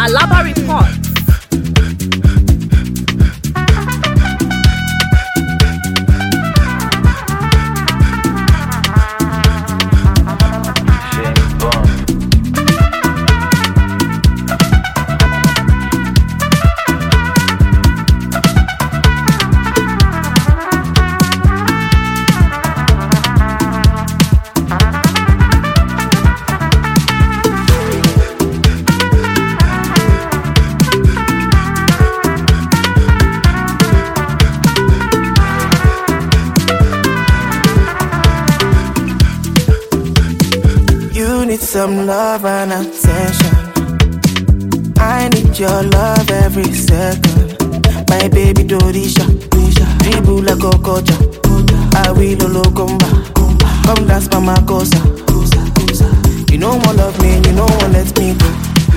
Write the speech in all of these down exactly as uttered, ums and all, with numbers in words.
Alaba Report. Need some love and attention. I need your love every second. My baby Dorisha, dribble like a coach. I will locomba. Come dance by my cosa. You know one love me, you know one let me go.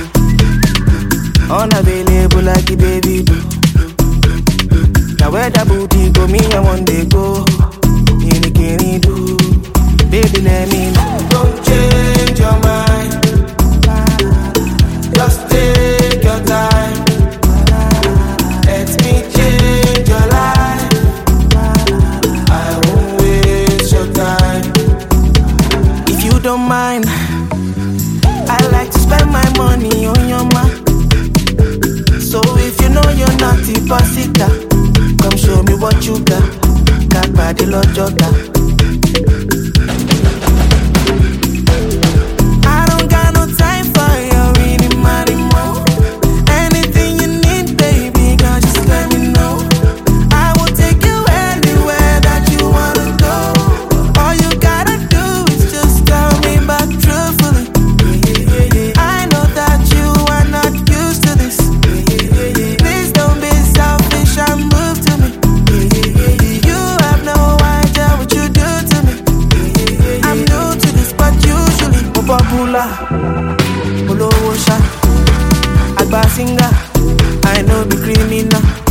Unavailable like the baby do. Now where that booty go, me I want to go. In the candy do. Baby let me know. Don't change your mind. Just take your time. Let me change your life. I won't waste your time. If you don't mind, I like to spend my money on your man. So if you know you're not a pasita, come show me what you got. Got body lojota. Olowo sha, agba singer, I know be criminal.